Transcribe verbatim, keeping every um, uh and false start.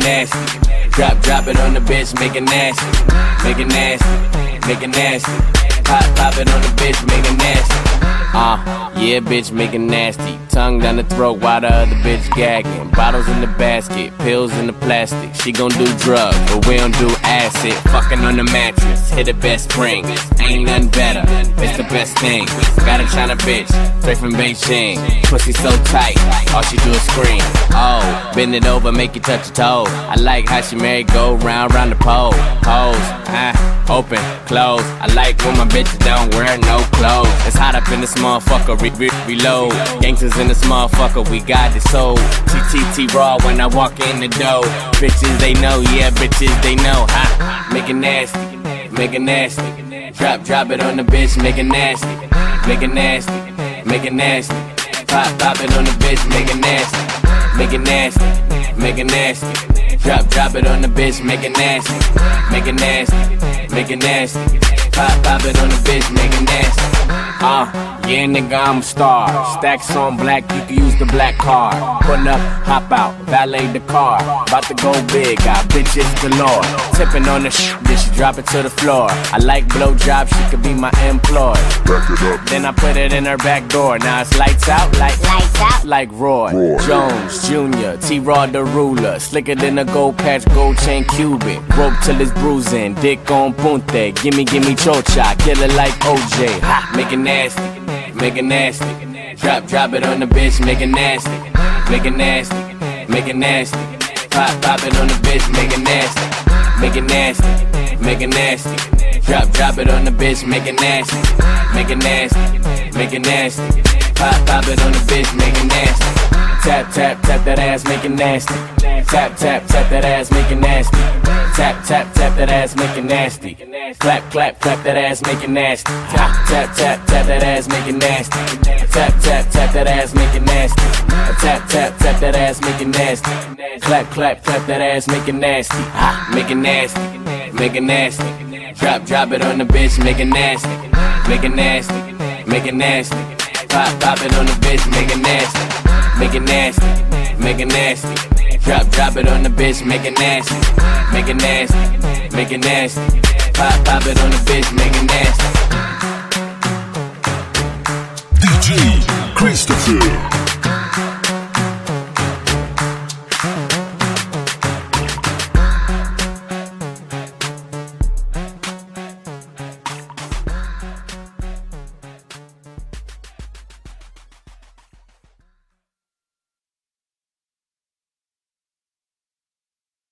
nasty. Drop, drop it on the bitch, make it nasty. Make it nasty, make it nasty. Pop, pop it on the bitch, make it nasty. Uh, yeah, bitch, make it nasty. Tongue down the throat while the other bitch gagging. Bottles in the basket, pills in the plastic. She gon' do drugs, but we don't do acid. Fucking on the mattress, hit the best spring. Ain't nothing better, it's the best thing. Got a China bitch, straight from Beijing. Pussy so tight, all she do is scream. Oh, bend it over, make you touch your toe. I like how she married, go round, round the pole. Pose, ah, open, close. I like when my bitches don't wear no clothes. It's hot up in this motherfucker, re re reload. Gangsters in this motherfucker, we got this soul. T T T raw when I walk in the door. Bitches they know, yeah, bitches they know. Ha, make it nasty, make it nasty. Drop, drop it on the bitch, make it nasty. Make it nasty, make it nasty. Pop, pop it on the bitch, make it nasty. Make it nasty, make it nasty. Drop, drop it on the bitch, make it nasty. Make it nasty, make it nasty. Pop, pop it on the bitch, make it nasty. Uh, yeah, nigga, I'm a star. Stacks on black, you can use the black card. Pull up, hop out, valet the car. About to go big, got bitches galore. Tipping on the sh, then she drop it to the floor. I like blowjobs, she could be my employee. Back it up. Then I put it in her back door. Now it's lights out, like Lights out. like Roy, Roy. Jones Junior T-Raw the ruler, slicker than a gold patch, gold chain Cuban. Rope till it's bruising, dick on punte. Gimme, gimme chocha, kill it like O J. Ha, make it nasty, make it nasty. Drop, drop it on the bitch, make it nasty. Make it nasty, make it nasty. Pop, pop it on the bitch, make it nasty. Make it nasty, make it nasty. Drop, drop it on the bitch, make it nasty. Make it nasty, make it nasty. Pop, pop it on the bitch, make it nasty. Tap, tap, tap that ass, make it nasty. Tap, tap, tap that ass, make it nasty. Tap, tap, tap that ass, make it nasty. Clap, clap, clap that ass, make it nasty. Tap, tap, tap, tap that ass, make it nasty. Tap, tap, tap that ass, make it nasty. Tap, tap, tap that ass, make it nasty. Clap, clap, clap that ass, make it nasty. Ha, make it nasty, make it nasty. Drop, drop it on the bitch, make it nasty. Make it nasty, make it nasty. Pop, pop it on the bitch, make it nasty. Make it nasty, make it nasty. Drop, drop it on the bitch, make it nasty. Make it nasty, make it nasty. Pop, pop it on the bitch, make it nasty. D J Christopher.